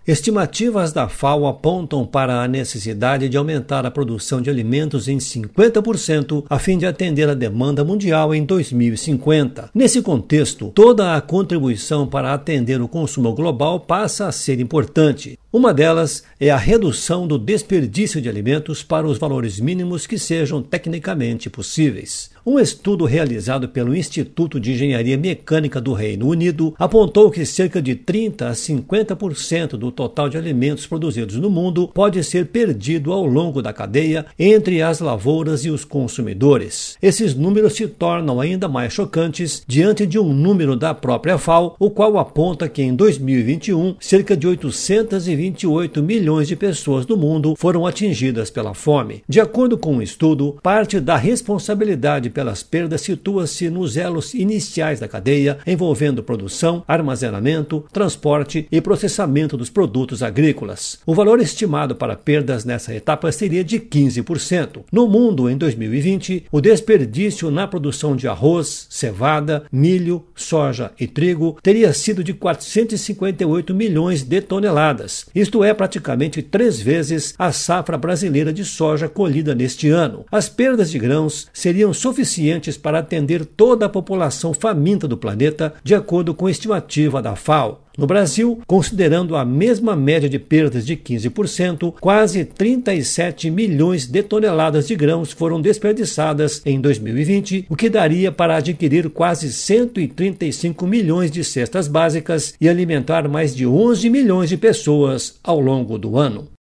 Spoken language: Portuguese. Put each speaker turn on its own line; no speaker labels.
Estimativas da FAO apontam para a necessidade de aumentar a produção de alimentos em 50% a fim de atender a demanda mundial em 2050. Nesse contexto, toda a contribuição para atender o consumo global passa a ser importante. Uma delas é a redução do desperdício de alimentos para os valores mínimos que sejam tecnicamente possíveis. Um estudo realizado pelo Instituto de Engenharia Mecânica do Reino Unido apontou que cerca de 30% a 50% do total de alimentos produzidos no mundo pode ser perdido ao longo da cadeia entre as lavouras e os consumidores. Esses números se tornam ainda mais chocantes diante de um número da própria FAO, o qual aponta que em 2021 cerca de 828 milhões de pessoas no mundo foram atingidas pela fome. De acordo com o estudo, parte da responsabilidade pelas perdas situa-se nos elos iniciais da cadeia, envolvendo produção, armazenamento, transporte e processamento dos produtos agrícolas. O valor estimado para perdas nessa etapa seria de 15%. No mundo, em 2020, o desperdício na produção de arroz, cevada, milho, soja e trigo teria sido de 458 milhões de toneladas. Isto é praticamente 3 vezes a safra brasileira de soja colhida neste ano. As perdas de grãos seriam suficientes para atender toda a população faminta do planeta, de acordo com a estimativa da FAO. No Brasil, considerando a mesma média de perdas de 15%, quase 37 milhões de toneladas de grãos foram desperdiçadas em 2020, o que daria para adquirir quase 135 milhões de cestas básicas e alimentar mais de 11 milhões de pessoas ao longo do ano.